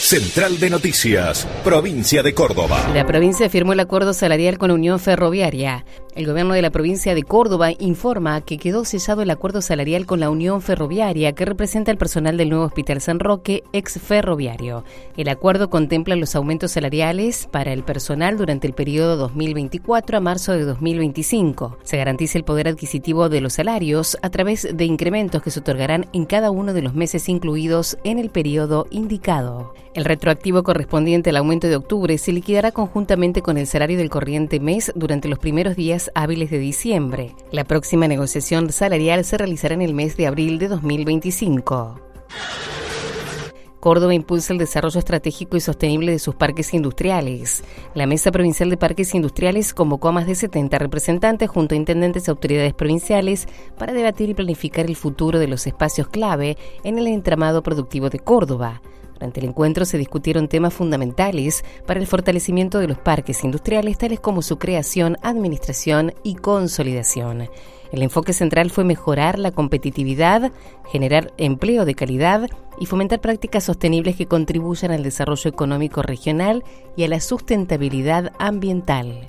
Central de Noticias, Provincia de Córdoba. La provincia firmó el acuerdo salarial con la Unión Ferroviaria. El gobierno de la provincia de Córdoba informa que quedó sellado el acuerdo salarial con la Unión Ferroviaria, que representa el personal del nuevo Hospital San Roque, ex ferroviario. El acuerdo contempla los aumentos salariales para el personal durante el periodo 2024 a marzo de 2025. Se garantiza el poder adquisitivo de los salarios a través de incrementos que se otorgarán en cada uno de los meses incluidos en el periodo indicado. El retroactivo correspondiente al aumento de octubre se liquidará conjuntamente con el salario del corriente mes durante los primeros días hábiles de diciembre. La próxima negociación salarial se realizará en el mes de abril de 2025. Córdoba impulsa el desarrollo estratégico y sostenible de sus parques industriales. La Mesa Provincial de Parques Industriales convocó a más de 70 representantes junto a intendentes y autoridades provinciales para debatir y planificar el futuro de los espacios clave en el entramado productivo de Córdoba. Durante el encuentro se discutieron temas fundamentales para el fortalecimiento de los parques industriales, tales como su creación, administración y consolidación. El enfoque central fue mejorar la competitividad, generar empleo de calidad y fomentar prácticas sostenibles que contribuyan al desarrollo económico regional y a la sustentabilidad ambiental.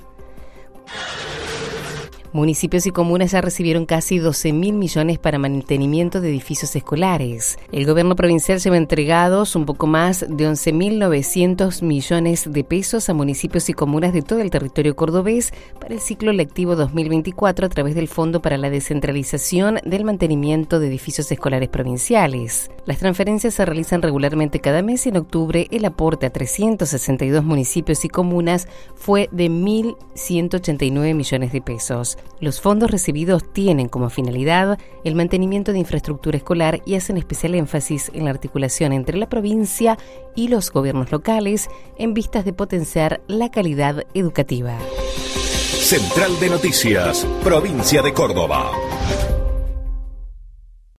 Municipios y comunas ya recibieron casi 12.000 millones para mantenimiento de edificios escolares. El gobierno provincial lleva entregados un poco más de 11.900 millones de pesos a municipios y comunas de todo el territorio cordobés para el ciclo lectivo 2024 a través del Fondo para la Descentralización del Mantenimiento de Edificios Escolares Provinciales. Las transferencias se realizan regularmente cada mes y en octubre el aporte a 362 municipios y comunas fue de 1.189 millones de pesos. Los fondos recibidos tienen como finalidad el mantenimiento de infraestructura escolar y hacen especial énfasis en la articulación entre la provincia y los gobiernos locales en vistas de potenciar la calidad educativa. Central de Noticias, Provincia de Córdoba.